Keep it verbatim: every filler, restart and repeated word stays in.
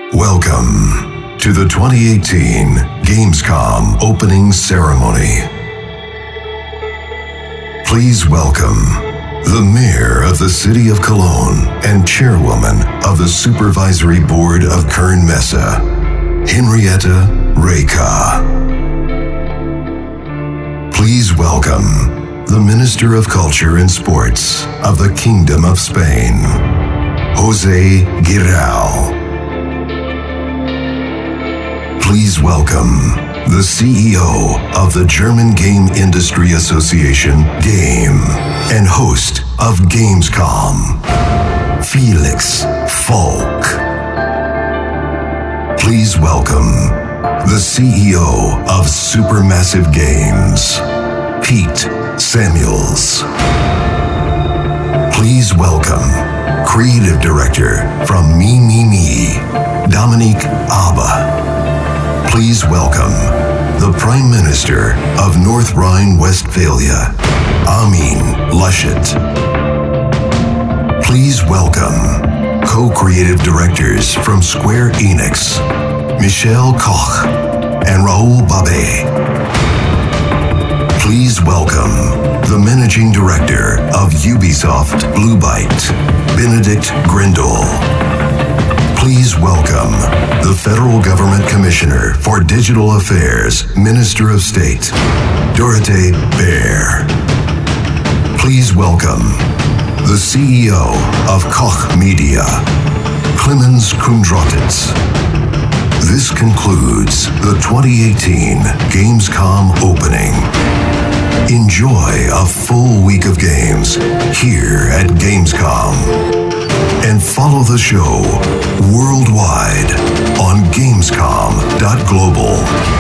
Welcome to the twenty eighteen Gamescom opening ceremony. Please welcome the Mayor of the City of Cologne and Chairwoman of the Supervisory Board of Kern Messe, Henrietta Reika. Please welcome the Minister of Culture and Sports of the Kingdom of Spain, Jose Giral. Please welcome the C E O of the German Game Industry Association, GAME, and host of Gamescom, Felix Falk. Please welcome the C E O of Supermassive Games, Pete Samuels. Please welcome Creative Director from Me Me Me, Dominique Abba. Please welcome the Prime Minister of North Rhine-Westphalia, Armin Laschet. Please welcome co-creative directors from Square Enix, Michel Koch and Raoul Babé. Please welcome the Managing Director of Ubisoft Blue Byte, Benedict Grindle. Please welcome the Federal Government Commissioner for Digital Affairs, Minister of State, Dorothee Bär. Please welcome the C E O of Koch Media, Clemens Kundratitz. This concludes the twenty eighteen Gamescom opening. Enjoy a full week of games here at Gamescom. And follow the show worldwide on gamescom dot global.